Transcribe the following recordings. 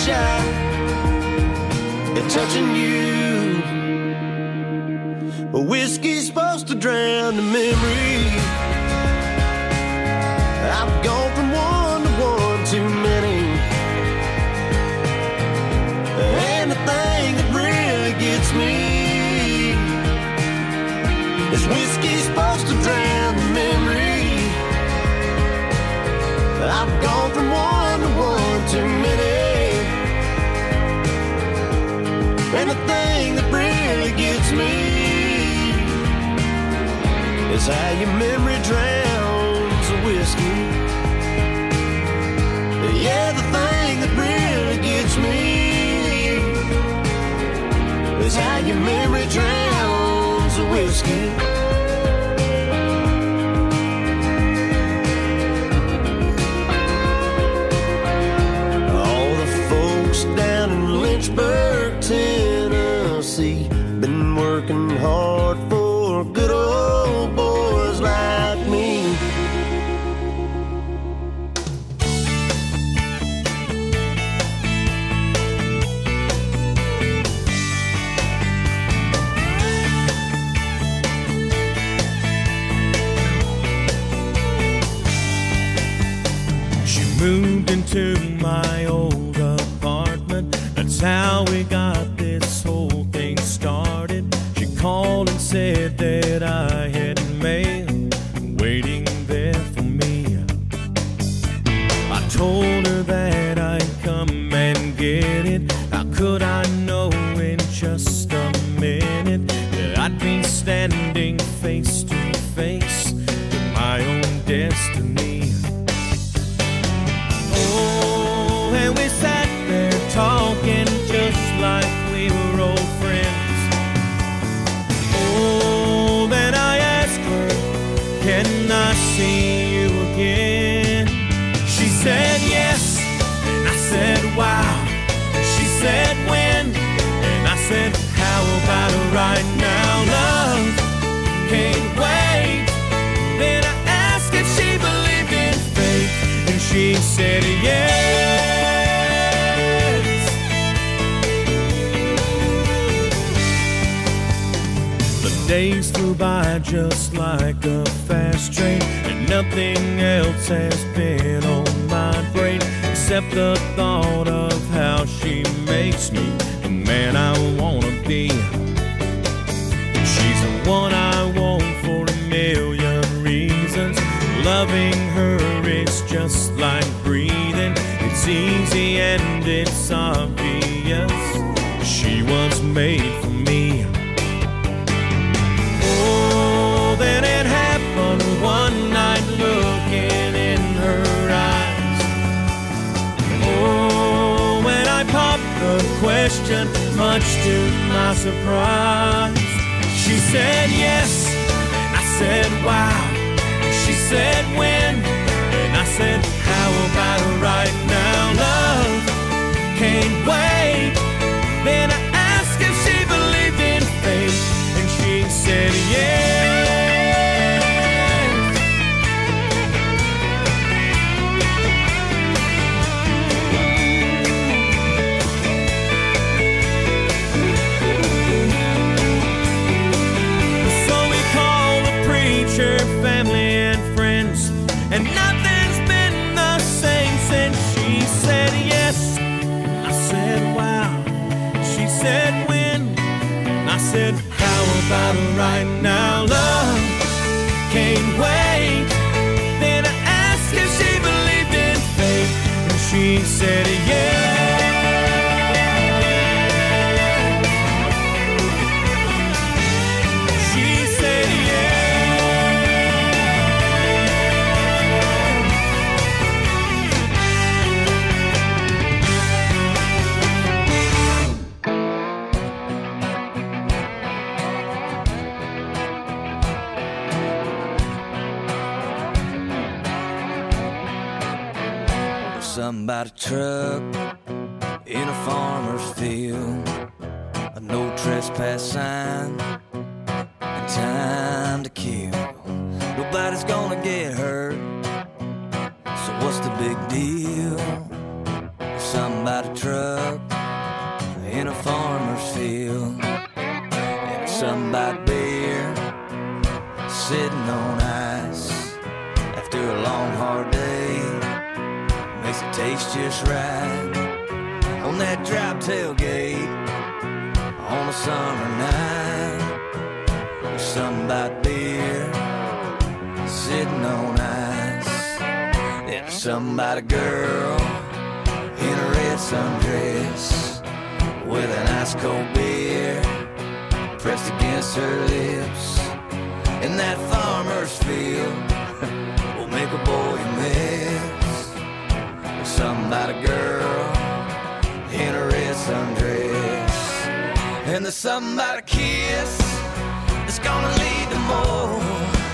shy at touching you. Whiskey's supposed to drown the memory. I've gone from one to one too many. And the thing that really gets me is whiskey's supposed to drown the memory. I've gone from one to one too many. And the thing that really gets me is how your memory drowns the whiskey. Yeah, the thing that really gets me is how your memory drowns the whiskey. All the folks down in Lynchburg, Tennessee, been working hard for good old boys like me. Moved into my old apartment. That's how we got this whole thing started. She called and said that I had mail waiting there for me. I told her that I'd come and get it. How could I know in just a minute that I'd be standing face to face with my own destiny? And we sat there talking just like we were old friends. Oh, then I asked her, can I see you again? She said yes, and I said wow. She said when, and I said how about right now? Love can't wait. Then I asked if she believed in fate, and she said yes. Days flew by just like a fast train, and nothing else has been on my brain except the thought of how she makes me the man I wanna be. She's the one I want for a million reasons. Loving her is just like breathing. It's easy and it's obvious. She was made for me. Then it happened one night looking in her eyes. Oh, when I popped the question, much to my surprise, she said yes, and I said wow. She said when, and I said how about right now? Love can't wait. Then I asked if she believed in fate, and she said yes. Family and friends, and nothing's been the same since she said yes. I said wow. She said when, I said how about right now? Love can't wait. Then I asked if she believed in fate, and she said yes. Something about a truck in a farmer's field, a no trespass sign, and time to kill. Nobody's gonna get hurt, so what's the big deal? some by the truck in a farmer's field, and some by the beer sitting on ice after a long hard day. Makes it taste just right on that drop tailgate on a summer night. Some by the beer sitting on ice, and some by the girl in a red sundress with an ice cold beer pressed against her lips. In that farmer's field will make a boy miss. Some by the girl in a red sundress, and there's something about a kiss that's gonna lead to more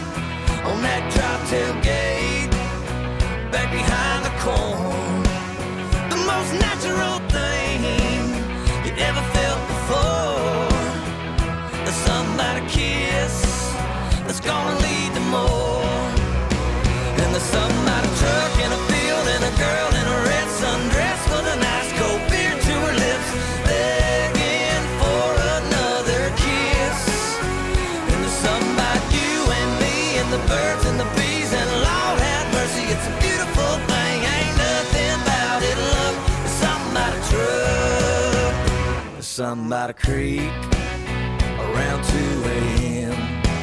on that drop tailgate back behind the corn. The most natural thing you ever felt before. There's something about a kiss that's gonna lead to more. And there's something about a truck in a field and a girl in a red sundress with a nice cold beer to her lips, begging for another kiss. And there's something about you and me and the birds and the bees, and Lord have mercy, it's a beautiful thing. Ain't nothing about it, look. There's something about a truck, there's something about a creek around 2 a.m.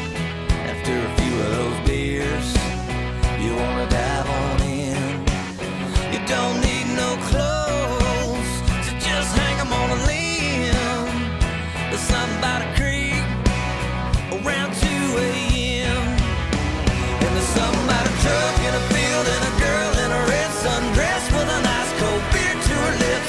After a few of those beers, you wanna dive on in. You don't need no clothes to just hang 'em on a limb. There's something about a creek around 2 a.m. And there's something about a truck in a field and a girl in a red sundress with a nice cold beer to her lips,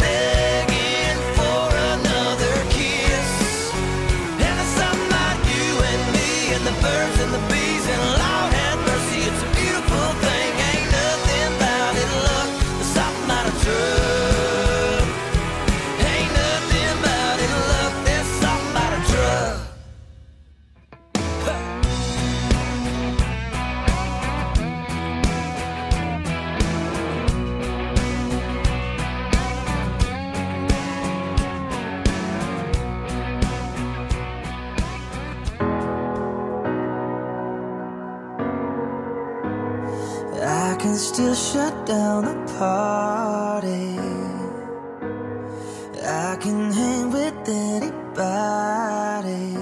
begging for another kiss. And there's something about you and me and the birds and the bees, and Lord have mercy, it's a beautiful thing. Ain't nothing about it, look. There's something about a truck. Ain't nothing about it, look. There's something about a truck. I can still shut down the party. I can hang with anybody.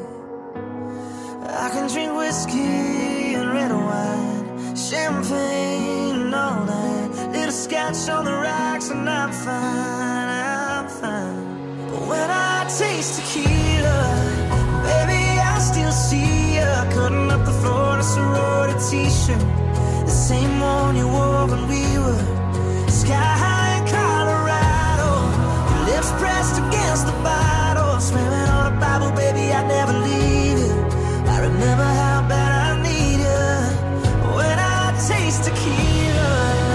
I can drink whiskey and red wine, champagne and all that. Little scotch on the rocks and I'm fine, I'm fine. But when I taste tequila, baby, I still see ya cutting up the floor in a sorority t-shirt, the same one you wore when we were sky high in Colorado. Your lips pressed against the bottle, swearing on a Bible, baby, I'd never leave you. I remember how bad I need you when I taste tequila.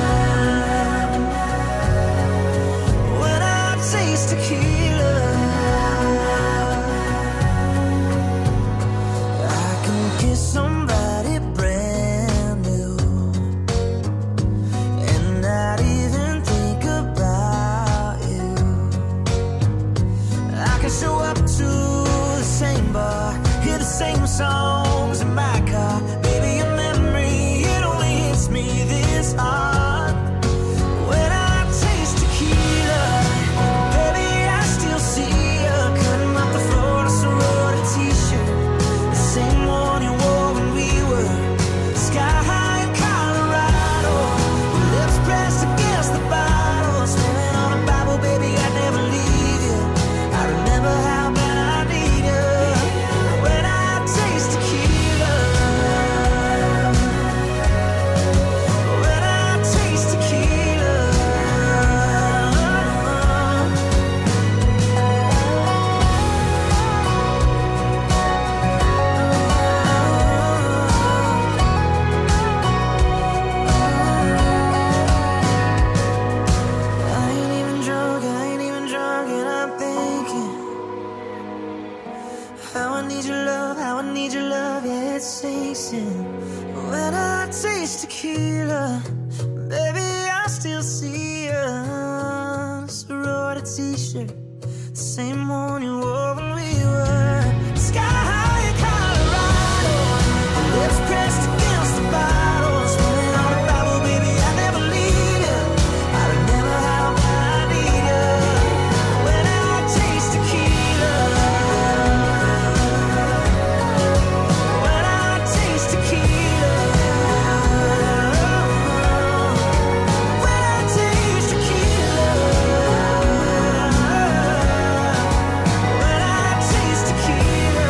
When I taste tequila, I can kiss somebody brand new and not even think about you. I can show up to the same bar, hear the same songs in my car. Baby, your memory, it only hits me this hard. When I taste tequila, baby, I still see you cutting up the floor in a sorority t-shirt, the same one you wore when we were sky high in Colorado. Your lips pressed against the bottle, swearing on a Bible, baby, I'd never leave you. I remember how bad I need you when I taste tequila. When I taste tequila. I ain't even drunk, and I'm thinking how I need your love, how I need your love, yeah, it sinks in. When I taste tequila, baby, I still see you. t-shirt, the same one you wore when we were sky high in Colorado. Lips pressed against the bottle, swimming on the Bible, baby, I never leave you. I'd never have what I need you. When I taste tequila, when I taste tequila, when I taste tequila, when I taste tequila.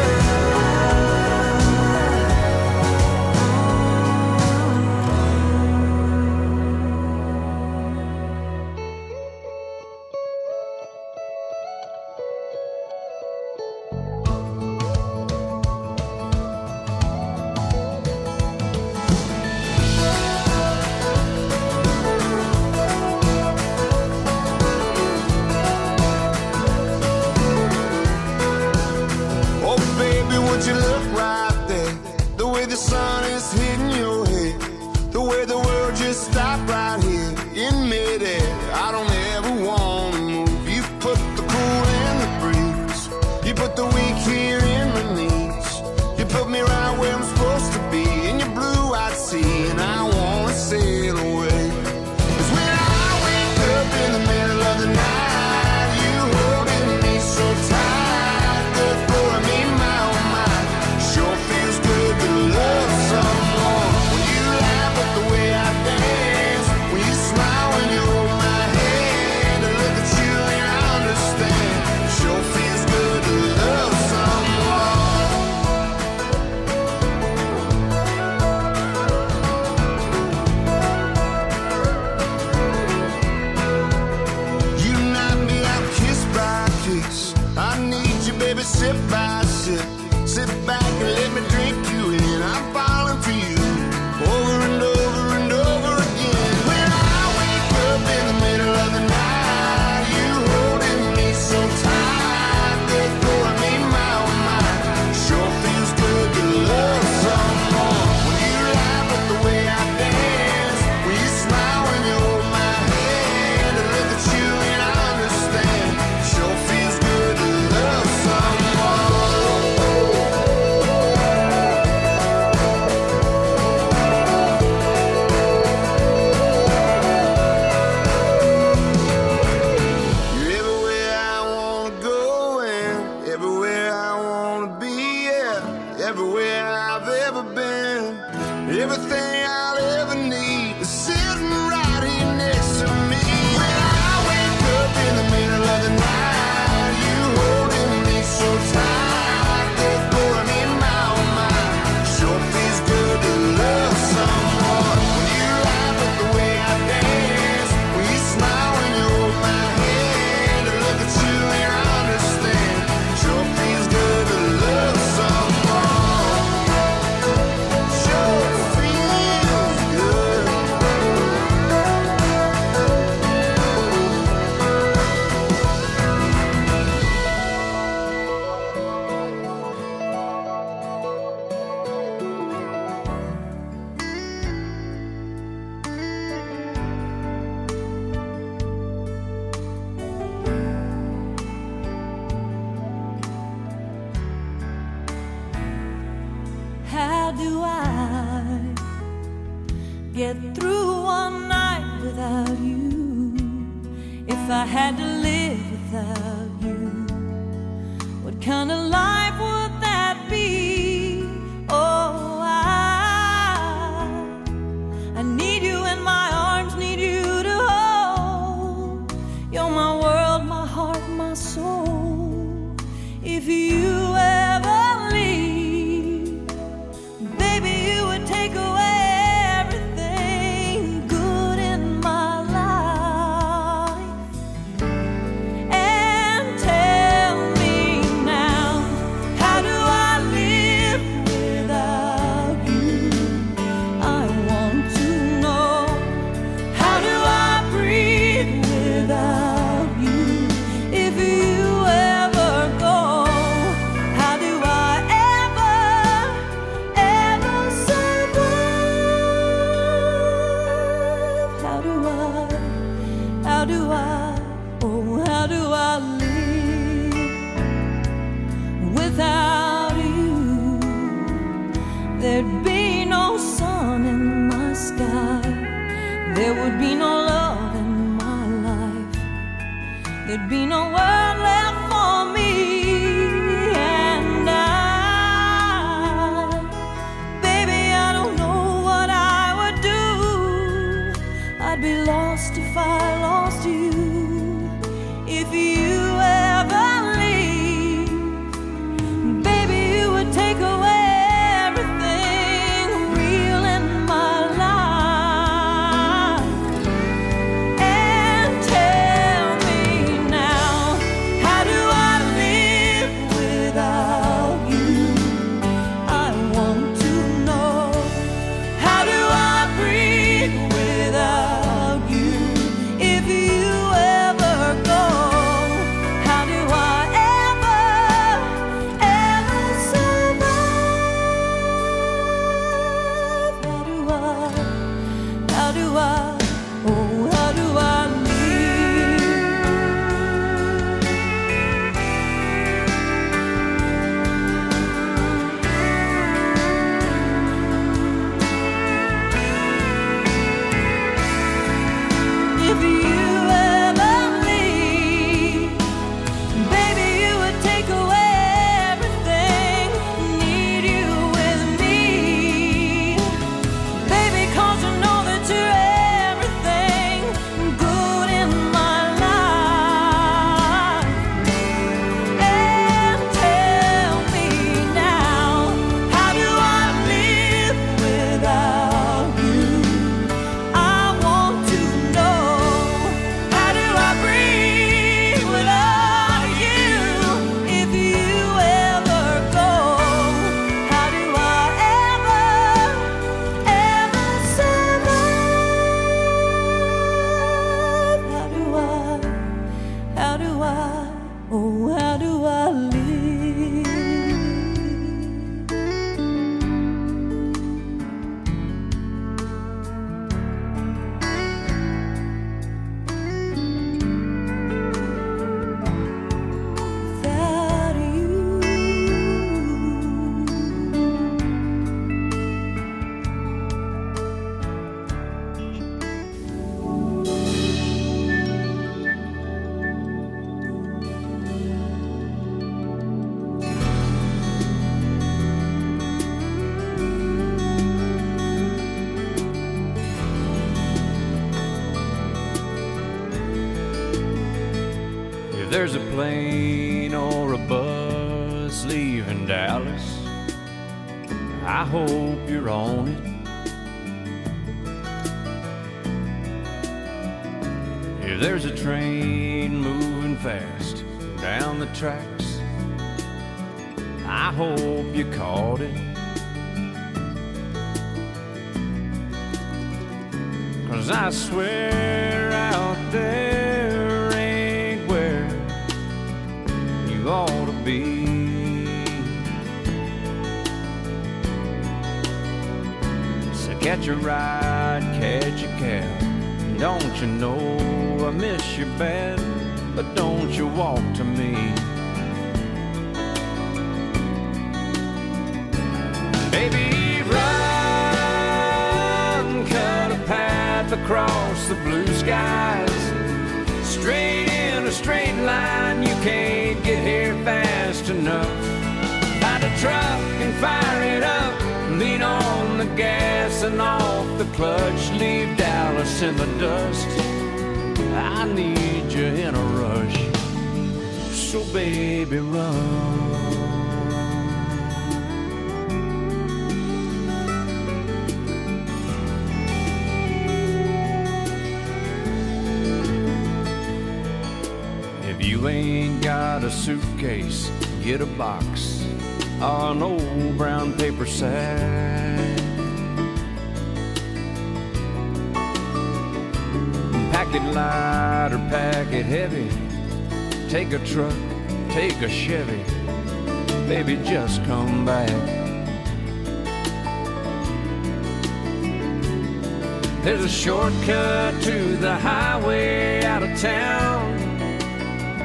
Oh, baby, would you look right there? The way the sun is hitting your head, the way the world just stopped right here in midair. I don't ever wanna move. You put the cool in the breeze, you put the weak here in my knees. You put me right where I'm supposed to be in your blue-eyed sea, and I wanna sail away. 'Cause when I wake up in the middle of the night, you holding me so tight, good for me, my oh my. Sure feels good to love someone. When you laugh at the way I dance, when you smile when you hold my hand, I look at you and I understand. Sure feels good to love someone. You knock me out kiss by kiss. I need you, baby, sip by sip. Sit back and let me drink you in. I'm falling for you over and over and over again. When I wake up in the middle of the night, you holding me so tight, good for me, my oh my. Sure feels good to love someone. When you laugh at the way I dance, when you smile when you hold my hand, I look at you and I understand. Sure feels good to love someone. You're everywhere I wanna go and everywhere I wanna be, yeah. Everywhere I've ever been, everything I'll ever need is sitting right here next to me. When I wake up in the middle of the night, you holding me so tight, good for me, my oh my. Sure feels good to love someone. When you laugh at the way I dance, when you smile when you hold my hand, I look at you and I understand. Sure feels good to love someone. Sure feels good. How do I get through one night without you? If I had to live without you, what kind of life would that be? Oh, I need you in my arms, need you to hold. You're my world, my heart, my soul. If you ever leave, baby, you would take away everything good in my life. And tell me now, how do I live without you? I want to know. How do I breathe without you? If you ever go, how do I live without you? There'd be no sun in my sky, there would be no love in my life, there'd be no world left for me. And baby, I don't know what I would do. I'd be lost if I lost you. If you ever leave, baby, you would take away everything real in my life. And tell me now, how do I live without you? I want to know. How do I breathe without you? If you ever go, how do I ever survive? How do I, oh, how do I if you ever leave, baby, you would take away everything. Need you with me, baby, 'cause I know that you're everything good in my life. And tell me now, how do I live without you? I want to know. How do I breathe without you? If you ever go, how do I ever survive? How do I, oh, how do I live? Without you. If there's a plane or a bus leaving Dallas, I hope you're on it. If there's a train moving fast down the tracks, I hope you caught it. 'Cause I swear out there ain't where you ought to be. So catch a ride, catch a cab. Don't you know I miss you bad, but don't you walk to me. Baby, run, cut a path across the blue skies, straight in a straight line. You can't get here fast enough. Find a truck and fire it up, lean on the gas and off the clutch, leave Dallas in the dust. I need you in a rush, so baby, run. If you ain't got a suitcase, get a box or an old brown paper sack. Pack it light or pack it heavy. Take a truck, take a Chevy. Baby, just come back. There's a shortcut to the highway out of town.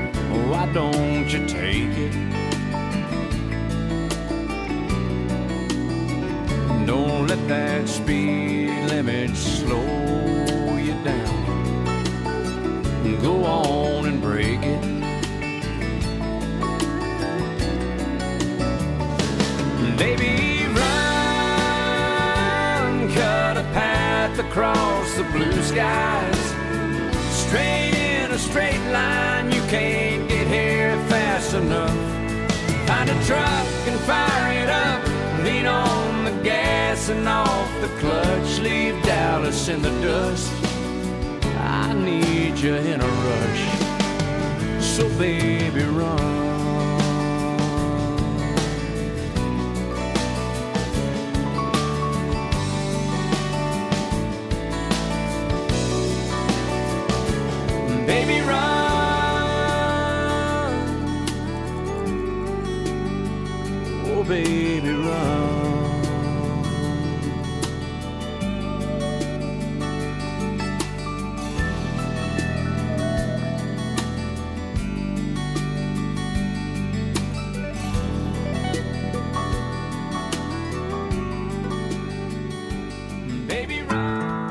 don't you take it. Don't let that speed limit slow you down. Go on and break it. Baby, run, cut a path across the blue skies. Straight in a straight line, you can't get here fast enough. Find a truck and fire it up. Lean on the gas and off the clutch. Leave Dallas in the dust. I need you in a rush. So baby, run. Baby, run. Oh, baby, run. Baby, run.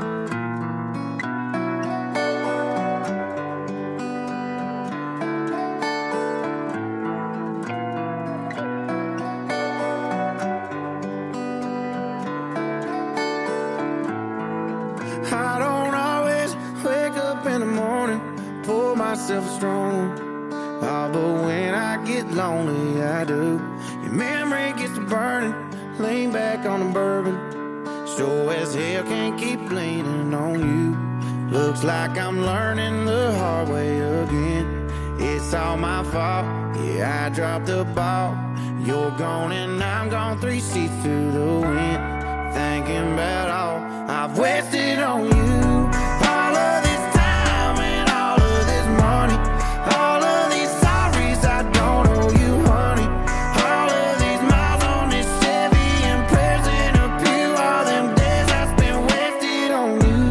I don't always wake up in the morning, pour myself a strong. Oh, but when I get lonely, I do. Your memory gets to burning, lean back on the bourbon. Sure as hell can't keep leaning on you. Looks like I'm learning the hard way again. It's all my fault, yeah, I dropped the ball. You're gone and I'm gone, 3 seats to the wind. Thinking about all I've wasted on you. All of this time and all of this money. All of these sorries I don't owe you, honey. All of these miles on this Chevy and prayers in a pew. All them days I spent wasted on you.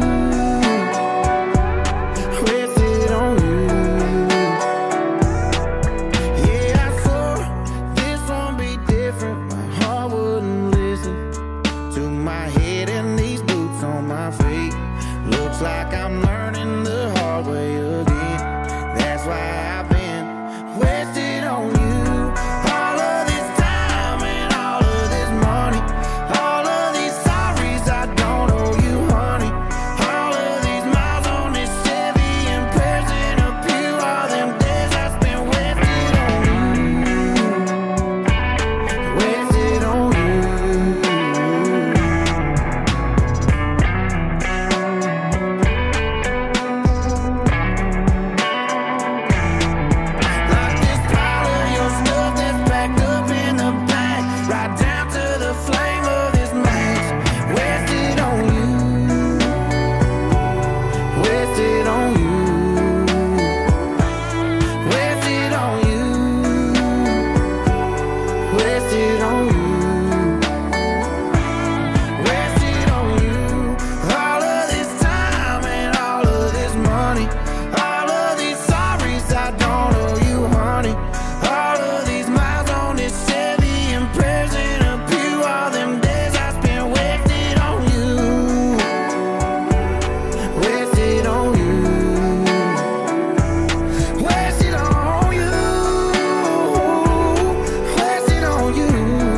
Wasted on you. Yeah, I swore this won't be different. My heart wouldn't listen to my head and these boots on my feet. Looks like I'm learning the hard way again. That's why I've been wasted on you. All of this time and all of this money. All of these sorries I don't owe you, honey. All of these miles on this Chevy and prayers in a pew. All them days I spent wasted on you. Wasted on you. Like this pile of your stuff that's packed up in the back, right down to the flame of this match. Wasted on you. Wasted on you. Wasted on you. Wasted on you. Wasted on you. All of this time and all of this money. All of these sorries I don't owe you, honey. All of these miles on this Chevy and prayers in a pew. All them days I spent wasted on you. Wasted on you. Wasted on you. Wasted on you.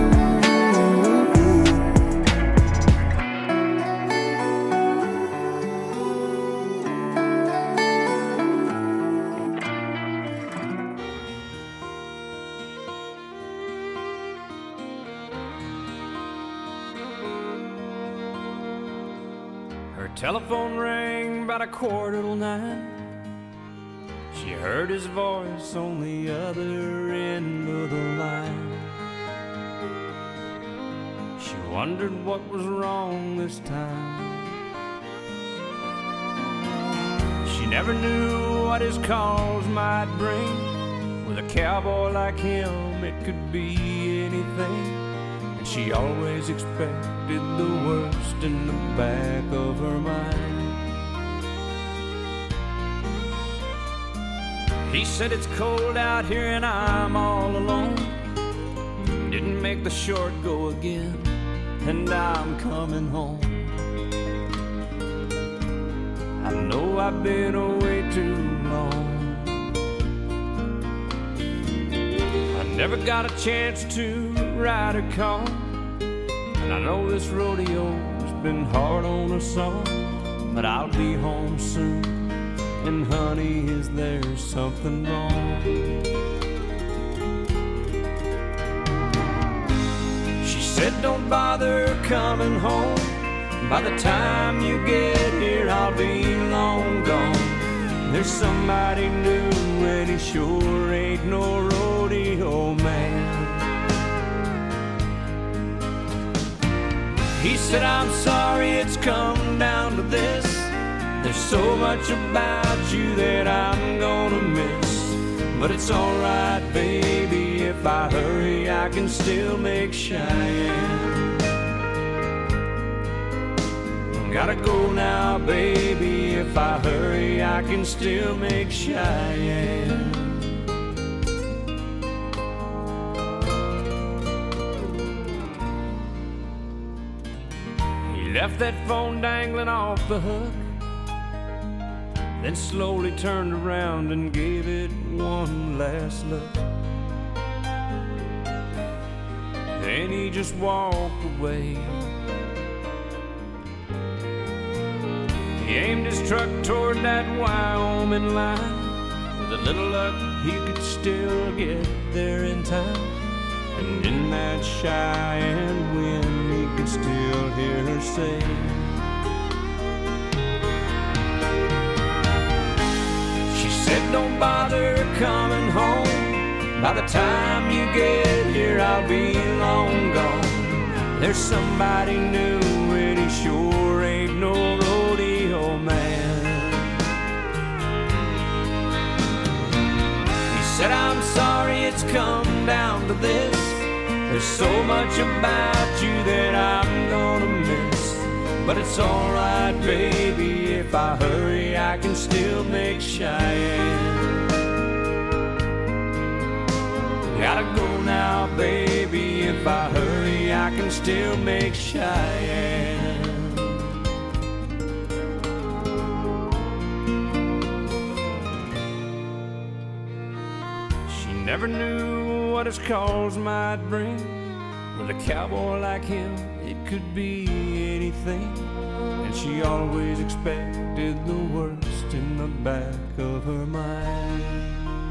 Her telephone rang about 9:15. She heard his voice on the other end of the line. She wondered what was wrong this time. She never knew what his calls might bring. With a cowboy like him, it could be anything. And she always expected the worst in the back of her mind. He said it's cold out here and I'm all alone. Didn't make the short go again, and I'm coming home. I know I've been away too long. I never got a chance to ride a car, and I know this rodeo's been hard on us all. But I'll be home soon, and honey, is there something wrong? She said don't bother coming home. By the time you get here, I'll be long gone. There's somebody new, and he sure ain't no rodeo man. He said, I'm sorry it's come down to this. There's so much about you that I'm gonna miss. But it's alright, baby, if I hurry, I can still make Cheyenne. Gotta go now, baby, if I hurry, I can still make Cheyenne. He left that phone dangling off the hook, then slowly turned around and gave it one last look. Then he just walked away. He aimed his truck toward that Wyoming line. With a little luck, he could still get there in time. And in that Cheyenne wind, he could still hear her say, she said, don't bother coming home. By the time you get here, I'll be long gone. There's somebody new, and he sure ain't no rodeo man. He said, I'm sorry it's come down to this. There's so much about you that I'm gonna miss. But it's alright, baby, if I hurry, I can still make Cheyenne. Gotta go now, baby, if I hurry, I can still make Cheyenne. She never knew what his calls might bring. With a cowboy like him, it could be anything. And she always expected the worst in the back of her mind.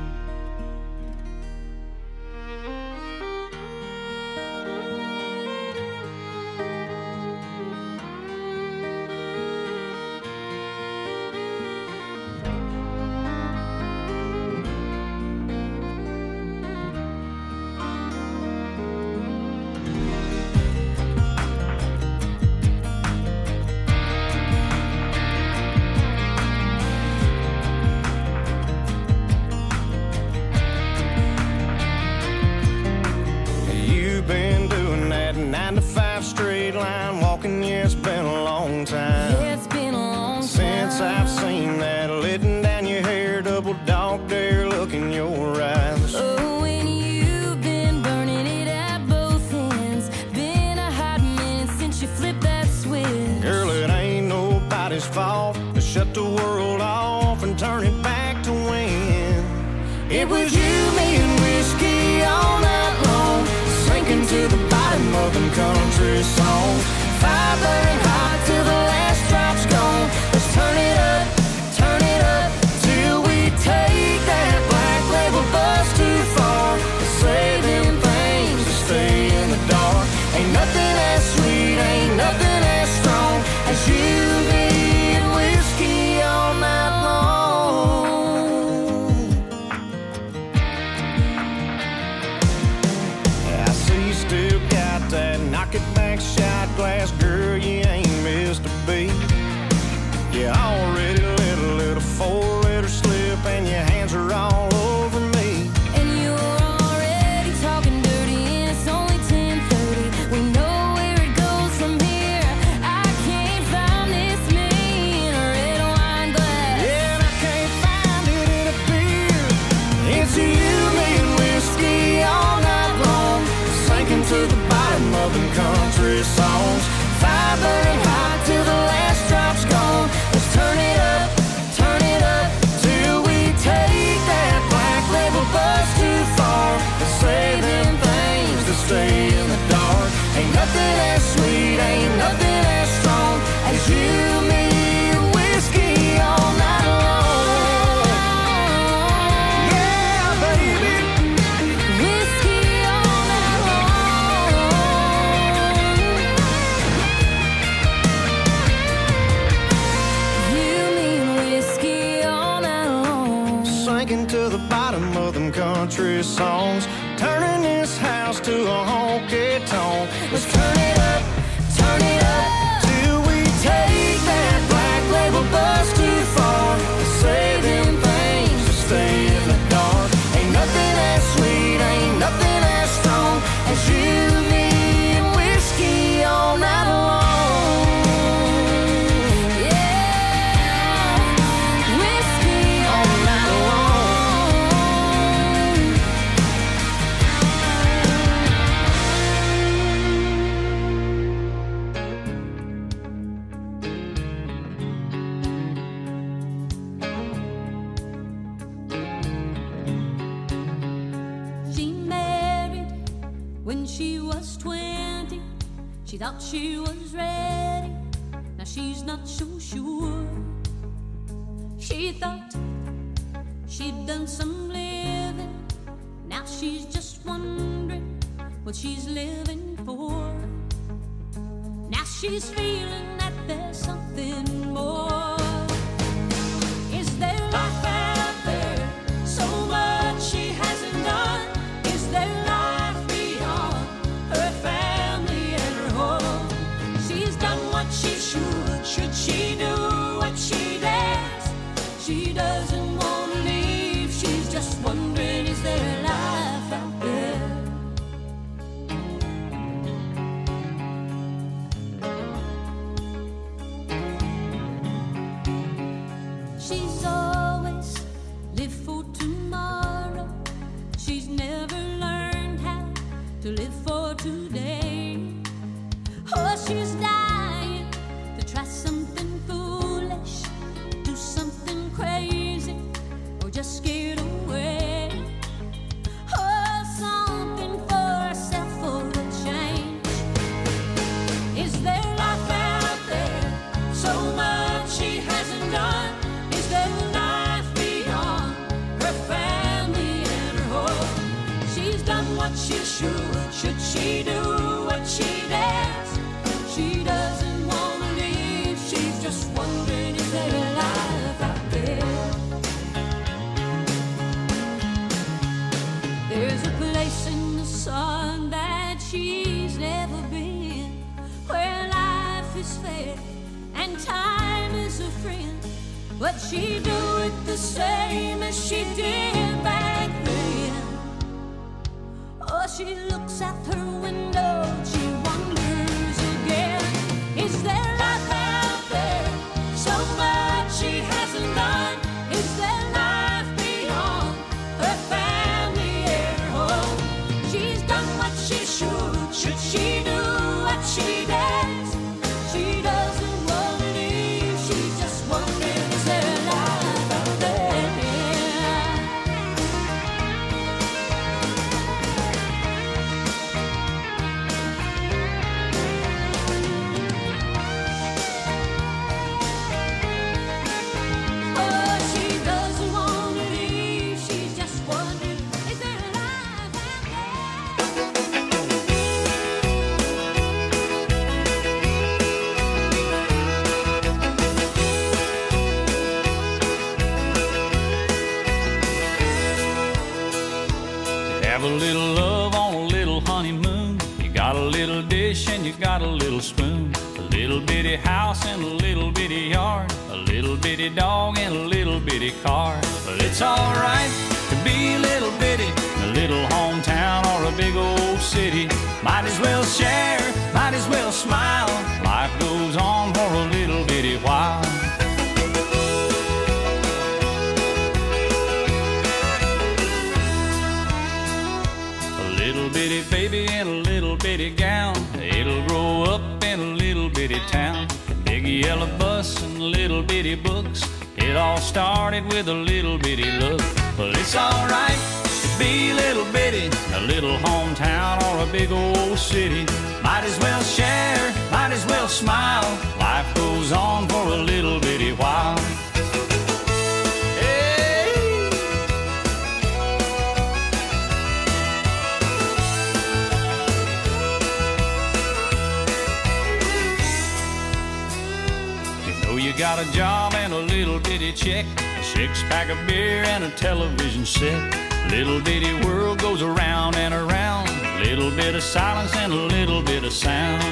Shut the world off and turn it back to when it was you, me, and whiskey all night long, sinking to the bottom of them country songs. Fire burning hot till the last drop's gone. Let's turn it up till we take that black label bus too far. Saving things to stay in the dark. Ain't nothing as sweet, ain't nothing as strong as you. Shot glass, girl, you ain't country songs, turning this house to a honky-tonk. Let's turn it up till we take that black label bus too far. Saving things to stay in the dark. Ain't nothing as sweet, ain't nothing as strong as you, me, and whiskey all night long. She thought she was ready, now she's not so sure. She thought she'd done some living, now she's just wondering what she's living for. Now she's feeling that there's something more. Is there life out there, so much she hasn't done? Is there life beyond her family and her home? She's done what she should she do what she dares? She doesn't want to leave, she's just wondering, is there life out there? She's always lived for tomorrow. She's never learned how to live for today. Oh, she's dying to try something foolish, do something crazy, or just scared away. Oh, something for herself for a change. Is there life out there, so much she hasn't done? Is there life beyond her family and her home? She's done what she should she do what she dares? She doesn't want to leave, she's just wondering, is there life out there? There's a place in the sun that she's never been, where life is fair and time is a friend. But she do it the same as she did back then. Oh, she looks out her window, she wonders again. Is there life out there, so much she hasn't done? Is there life beyond her family and her home? She's done what she should she do what she dares? She doesn't want to leave, she's just wondering, is there life out there? Oh, she doesn't want to leave, she's just wondering, is there life out Have a little love on a little honeymoon. You got a little dish and you got a little spoon. A little bitty house and a little bitty yard. A little bitty dog and a little bitty car. But it's alright to be a little bitty in a little hometown or a big old city. Might as well share, might as well smile. Life goes on for a little bitty while. A little bitty baby in a little bitty gown. It'll grow up in a little bitty town. Big yellow bus and little bitty books. It all started with a little bitty look. Well, it's alright to be a little bitty in a little hometown or a big old city. Might as well share, might as well smile. Life goes on for a little bitty while. You got a job and a little bitty check, a six-pack of beer and a television set. Little bitty world goes around and around. Little bit of silence and a little bit of sound.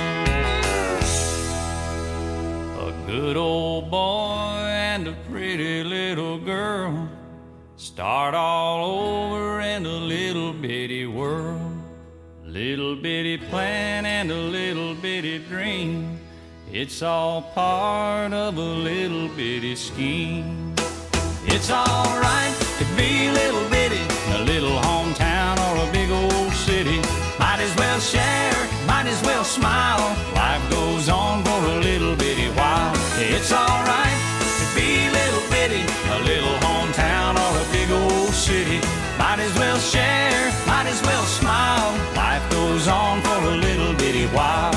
A good old boy and a pretty little girl start all over in a little bitty world. Little bitty plan and a little bitty dream. It's all part of a little bitty scheme. It's alright to be little bitty in a little hometown or a big old city. Might as well share, might as well smile. Life goes on for a little bitty while. It's alright to be little bitty in a little hometown or a big old city. Might as well share, might as well smile. Life goes on for a little bitty while.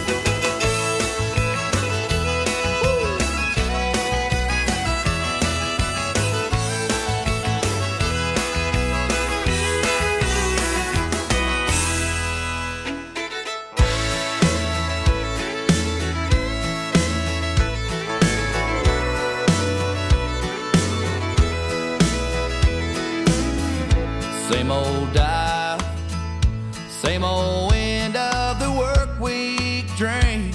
Same old dial, same old end of the work week drink.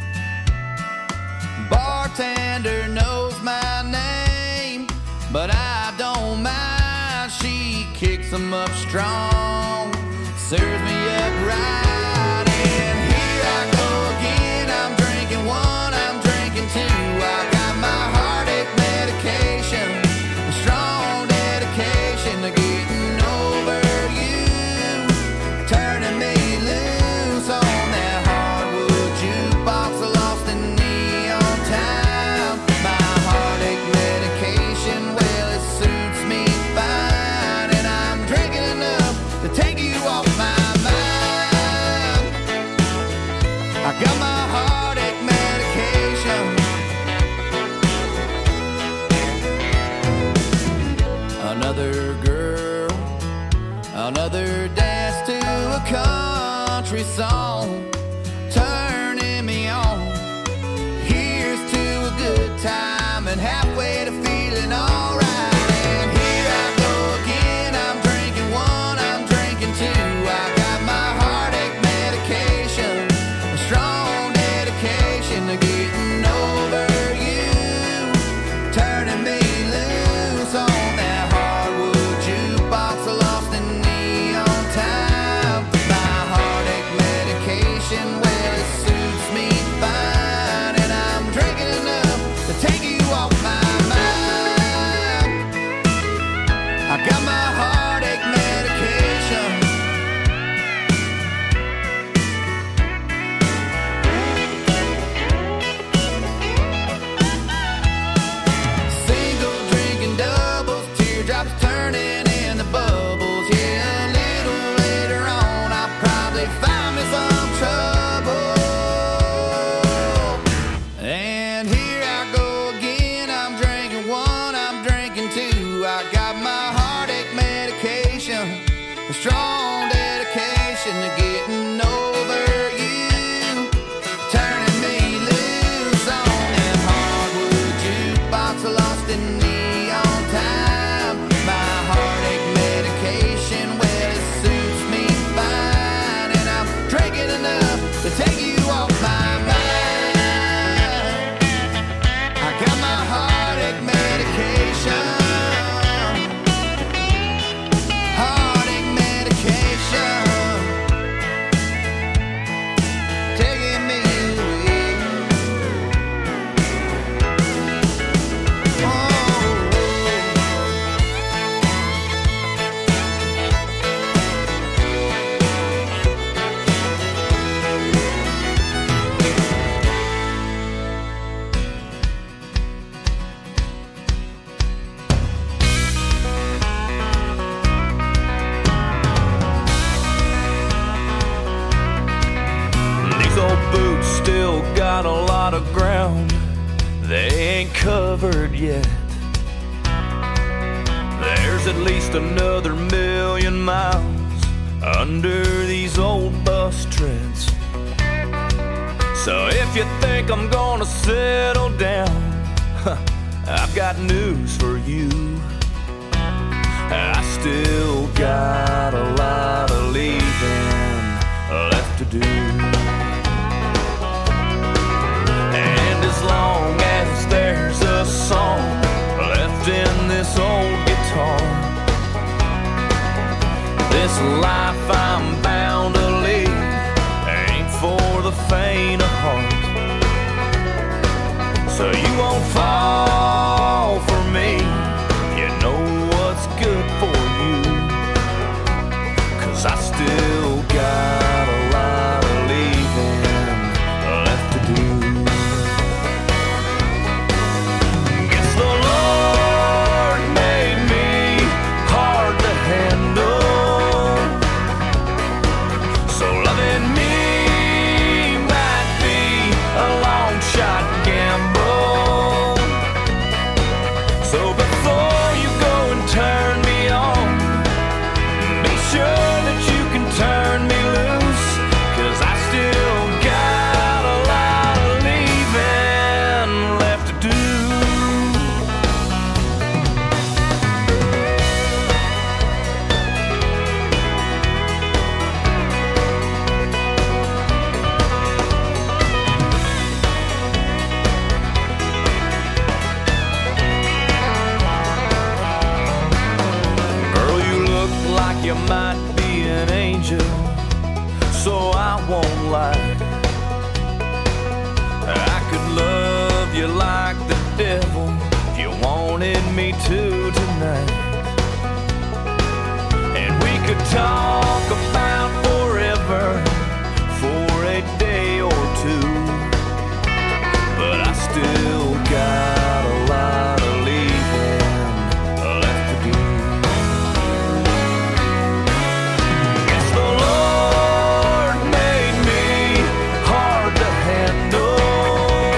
Bartender knows my name, but I don't mind. She kicks them up strong, serves me up right. And here I go again, I'm drinking one, I'm drinking two. I got my heartache medication, a strong dedication to getting over you, turning me loose on that hardwood jukebox, lost in neon town. My heartache medication, well, it suits me fine, and I'm drinking enough to take you off my mind. I got my heartache medication. Another girl, another dance to a country song, turning me on. Here's to a good time and halfway to feeling alright. And here I go again, I'm drinking one, I'm drinking two. I got my heartache medication, a strong dedication to getting over you, turning me loose on that hardwood jukebox, lost in neon town. My heartache medication, well, it suits me fine, and I'm drinking enough to take you off my mind. I got my heartache medication. Single drinking doubles, teardrops turning into bubbles. Yeah, a little later on, I'll probably find me some trouble. And here I go again, I'm drinking one, I'm drinking two. I got my heartache medication, a strong dedication to getting over you, turning me loose on that hardwood jukebox, lost in neon time. My heartache medication, well, it suits me fine, and I'm drinking enough to take you off my mind. I got my heartache medication, heartache medication, taking me away. Oh. These old boots still got a lot of ground they ain't covered yet. There's at least another 1,000,000 miles under these old bus treads. So if you think I'm gonna settle down, I've got news for you. I still got a lot of leaving left to do. And as long as there's a song left in this old guitar, this life I'm bound to lead ain't for the faint of heart. So you won't fall for me, you know what's good for you, 'cause I still got a lot of leaving left to do. Guess the Lord made me hard to handle, so loving me might be a long shot gamble. So before you go and turn me on, be sure that you can turn me loose, 'cause I still got a lot of leaving left to do. Girl, you look like you might be an angel, so I won't lie. I could love you like the devil if you wanted me to tonight. And we could talk about forever for a day or two, but I still got a lot of leaving left to do. Guess the Lord made me hard to handle,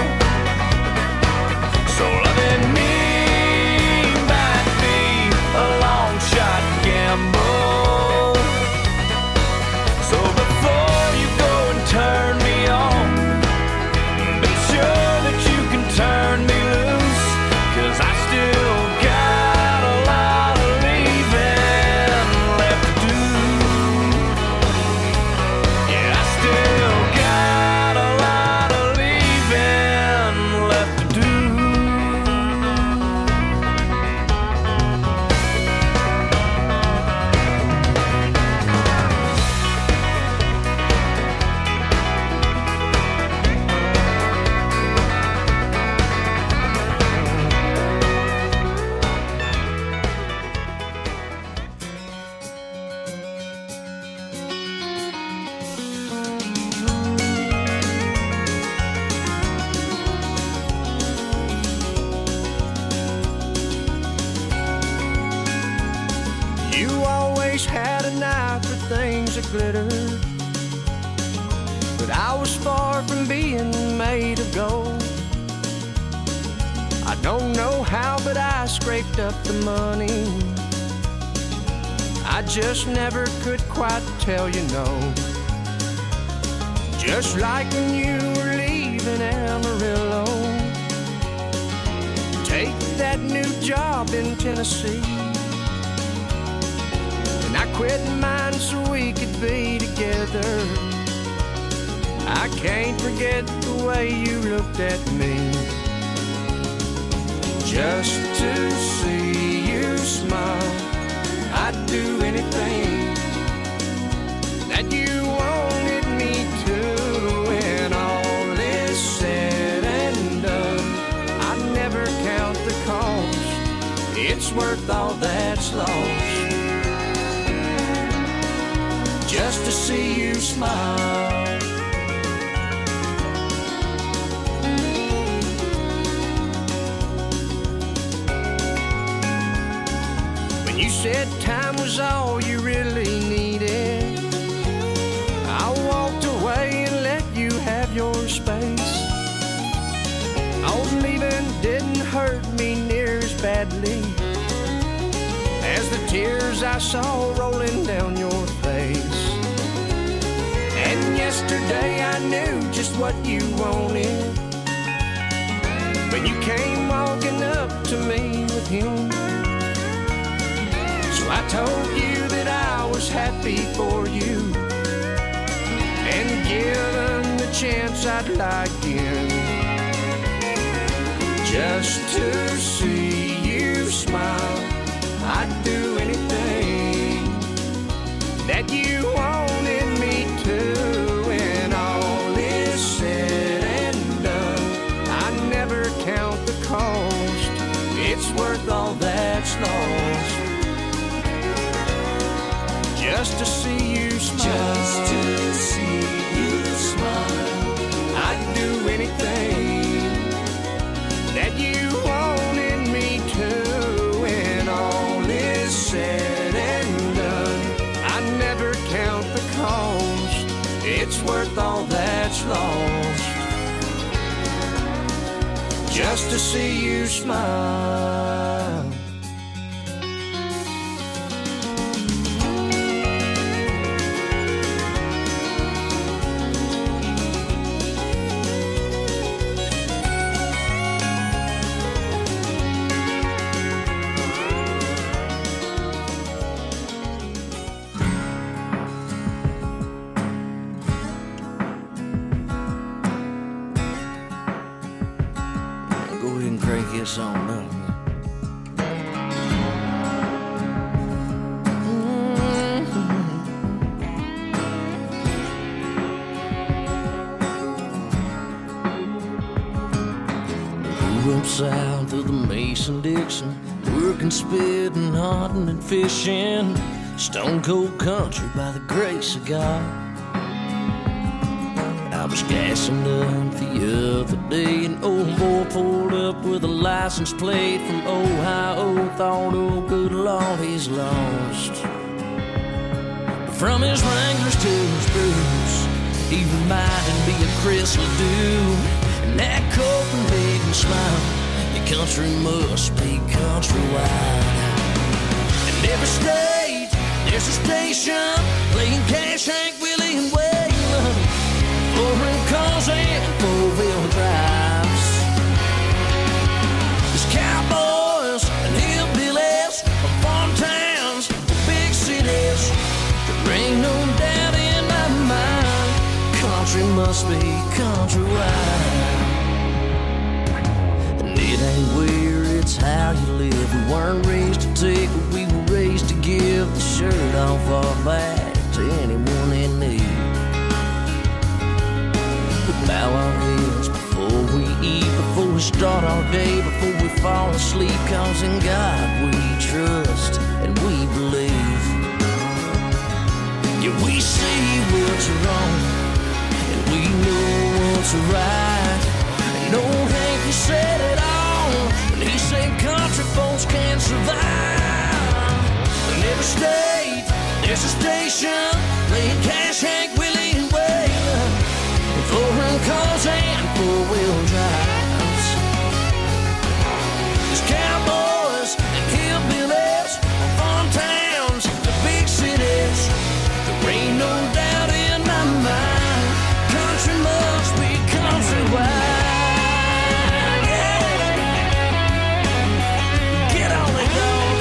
so loving me might be a long shot gamble. So before you go and turn me on, be sure that you can turn me loose, 'cause I still got a lot of leaving left to do. Yeah, I still got a lot of leaving left to do. You always had an eye for things that glitter, but I was far from being made of gold. I don't know how, but I scraped up the money. I just never could quite tell you no. Just like when you were leaving Amarillo, take that new job in Tennessee. And I quit mine so we could be together. I can't forget the way you looked at me. Just to see you smile, I'd do anything that you wanted me to. When all is said and done, I'd never count the cost. It's worth all that's lost, just to see you smile. When you said time was all you really needed, I walked away and let you have your space. Old leaving didn't hurt me near as badly as the tears I saw rolling down your face. And yesterday I knew just what you wanted when you came walking up to me with him. So I told you that was happy for you. And given the chance, I'd like in just to see you smile. I'd do anything that you wanted me to. When all is said and done, I never count the cost. It's worth all that's lost just to see you smile. Just to see you smile. I'd do anything that you wanted me to. When all is said and done, I never count the cost. It's worth all that's lost just to see you smile. This on up. Grew up south of the Mason-Dixon, working, spitting, hunting, and fishing. Stone cold country by the grace of God. I was gassing up the other day, an old boy pulled up with a license plate from Ohio. Thought, oh good Lord, he's lost. But from his Wranglers to his boots, he reminded me of Chris Ledoux. And that Copenhagen smile, your country must be countrywide. In every state, there's a station playing Cash, Hank, Willie, and Waylon. Foreign cars and four-wheel drives. There's cowboys and hillbillies from farm towns to big cities. There ain't no doubt in my mind, country must be countrywide. And it ain't where, it's how you live. We weren't raised to take, but we were raised to give. The shirt off our back to anyone in need. Bow our heads before we eat, before we start our day, before we fall asleep. 'Cause in God we trust and we believe. Yeah, we see what's wrong and we know what's right. And old Hank said it all when he said country folks can't survive. In every state there's a station playing Cash, Hank, Willie, and Waylon. Foreign cars and four-wheel drives. There's cowboys and hillbillies from farm towns to big cities. There ain't no doubt in my mind, country must be countrywide. Yeah. Get on it, dog.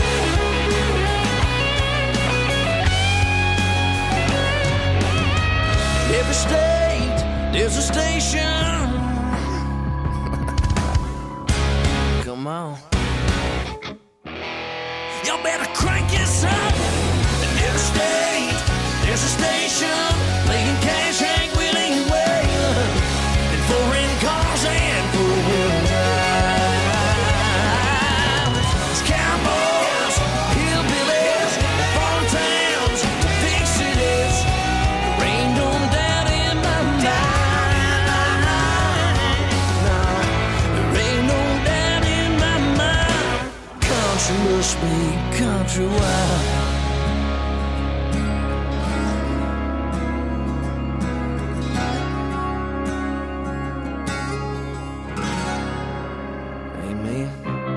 Every state there's a station. Come on. Y'all better crank this up. In every state, there's a station playing Cash, Hank, Willie, and Waylon. And foreign cars and four-wheel drives. There's cowboys, hillbillies, farm towns, big cities. There ain't no doubt in my mind. Must be countrywide. Amen.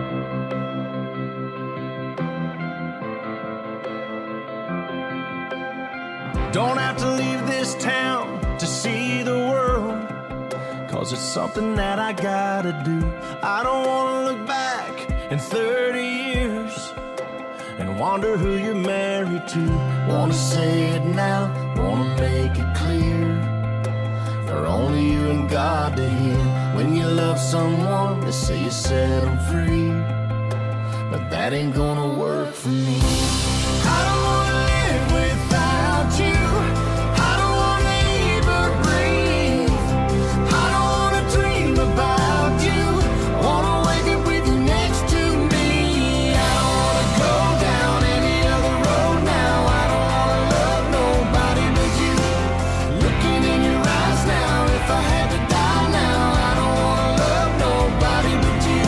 Don't have to leave this town to see the world, 'cause it's something that I gotta do. I don't wanna look back in 30 years and and wonder who you're married to. Wanna say it now, wanna make it clear. For only you and God to hear. When you love someone, they say you set them free, but that ain't gonna work for me. I don't wanna live without you. I don't wanna even breathe. I don't wanna dream about you. I wanna wake up with you next to me. I don't wanna go down any other road now. I don't wanna love nobody but you. Looking in your eyes now, if I had to die now, I don't wanna love nobody but you.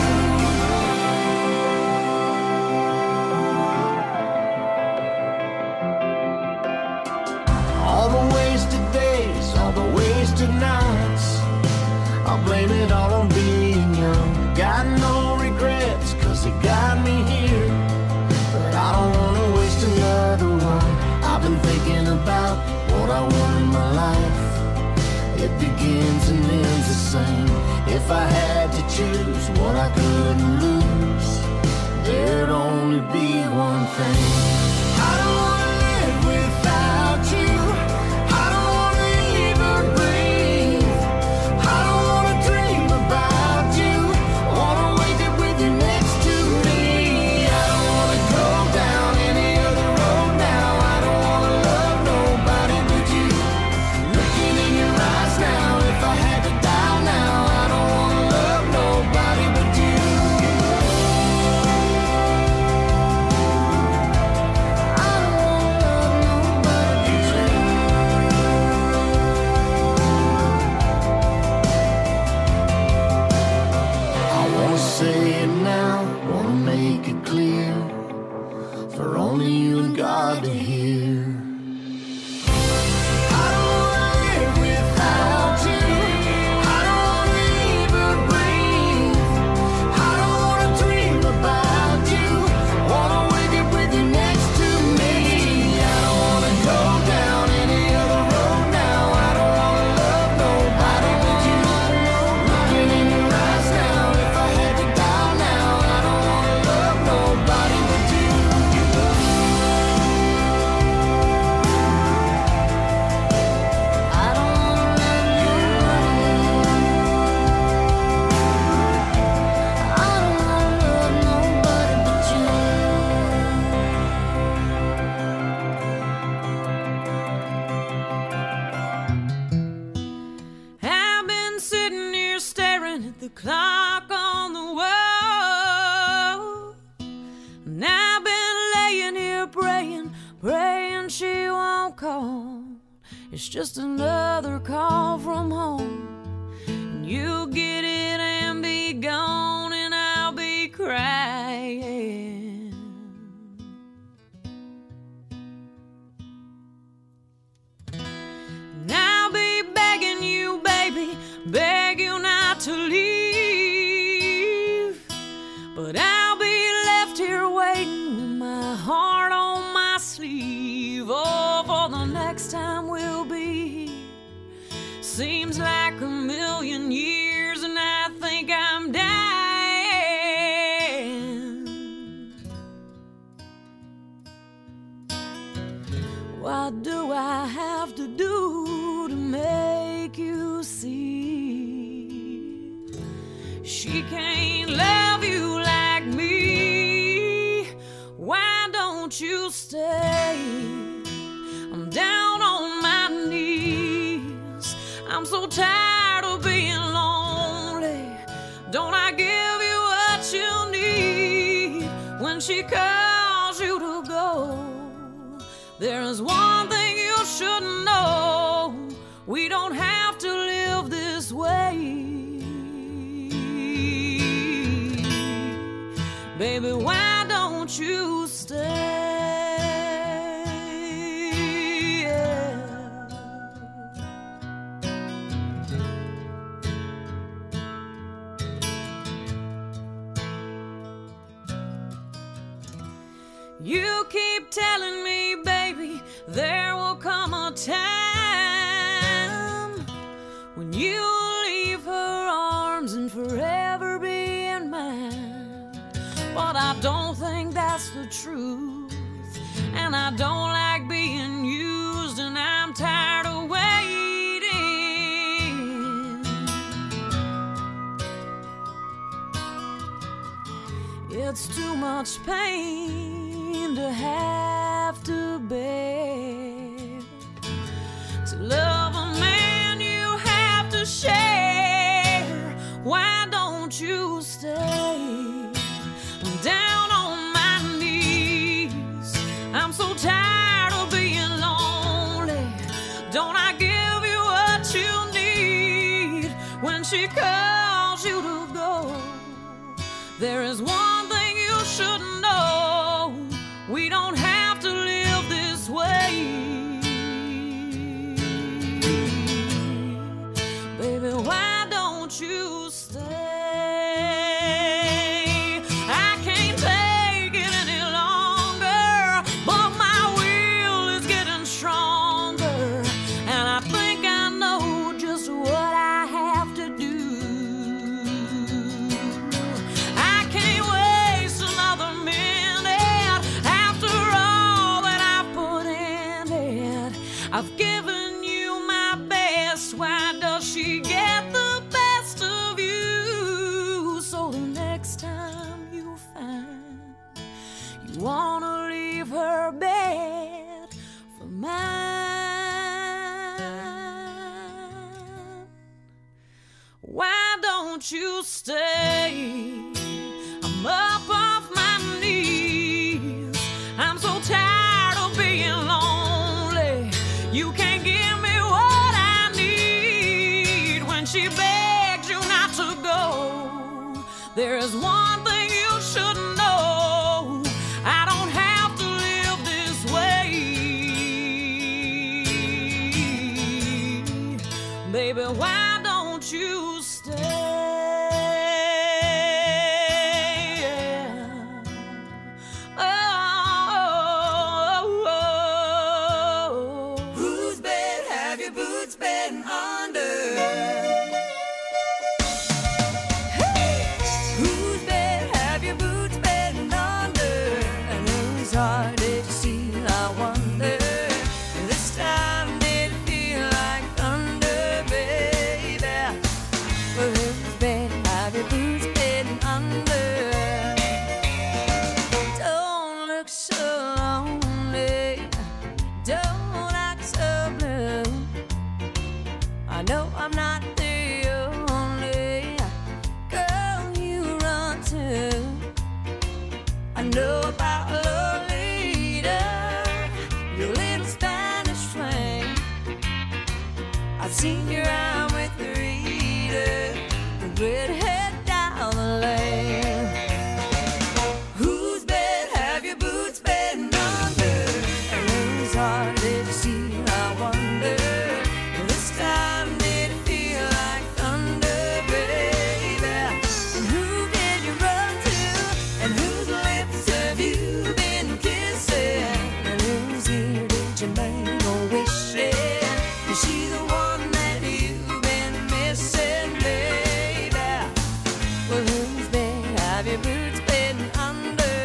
All the wasted days, all the wasted nights, I'll blame it all on being young. Got no regrets, cause it got me here, but I don't wanna waste another one. I've been thinking about what I want in my life. It begins and ends the same. If I had to choose what I couldn't lose, there'd only be one thing. I don't wanna live without you. I don't wanna even breathe. I don't wanna dream about you. I wanna wake up with you next to me. I don't wanna go down any other road now. I don't wanna love nobody but you. Looking in your eyes now, if I had to die now, I don't wanna love nobody but you. I don't wanna love nobody but you. I wanna say it now, wanna make it clear, for only you and God to hear. I don't wanna live without you. I don't wanna even breathe. I don't wanna dream about you. Wanna wake up with you next to me. I don't wanna go down any other road now. I don't wanna love nobody but you. Looking in your eyes now, if I had to die now, I don't wanna love nobody but you. I don't wanna love nobody. I don't wanna love nobody but you. I've been sitting here staring at the clock on the wall, and I've been laying here praying, praying she won't call. It's just another call from home, and you'll get it and be gone, and I'll be crying. And I'll be begging you, baby, beg you not to leave, but I'll be left here waiting with my heart on my sleeve. Oh, for the next time we'll be here seems like a million years, and I think I'm dying. What do I have to do to make you see she can't love you like me? Why don't you stay? I'm down on my knees. I'm so tired of being lonely. Don't I give you what you need when she calls you to go? There's one thing you should know: we don't have to live this way. Baby, why don't you stay? You keep telling me, baby, there will come a time when you'll leave her arms and forever be in mine. But I don't think that's the truth. don't like being used, and I'm tired of waiting. It's too much pain to have to bear. To love a man you have to share. Why don't you stay? I'm down on my knees. I'm so tired of being lonely. Don't I give you what you need when she calls you to go? There is one thing you should know. We don't have to live this way. Baby, why don't you stay? I can't take it any longer, but my will is getting stronger, and I think I know just what I have to do. I can't waste another minute after all that I've put in it. I've given you my best. Why does she get the best of you? So the next time you find you wanna leave her bed for mine, why don't you stay? I'm up off my knees. I'm so tired of being lonely. You can't give me what I need when she begs you not to go. There is one thing you should know. I don't have to live this way. Baby, why don't you stay? Whose bed have your boots been under? Whose bed have your boots been under? And whose heart did you steal, I wonder? This time did it feel like thunder, baby? Well, whose bed have your boots been under? Don't look so lonely. Don't act so blue. I know I'm not the only girl you run to. I know about Lolita, your little Spanish flame. I've seen you around with Rita, the redhead down the lane. Whose bed have your boots been under? And whose heart did you steal, I wonder? This time did it feel like thunder, baby? And who did you run to? And whose lips have you been kissing? And whose ear did you make a wish in? Is she the one that you've been missing, baby? Well, whose bed have your boots been under?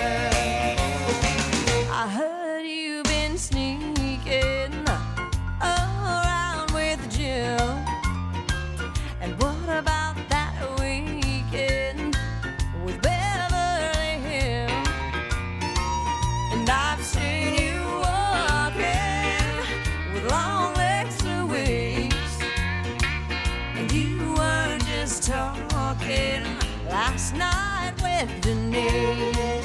I heard you've been sneaking around with Jill. And what about that weekend with Beverly Hills? And I've seen you walking with long legs to waist. And you were just talking last night with Denise.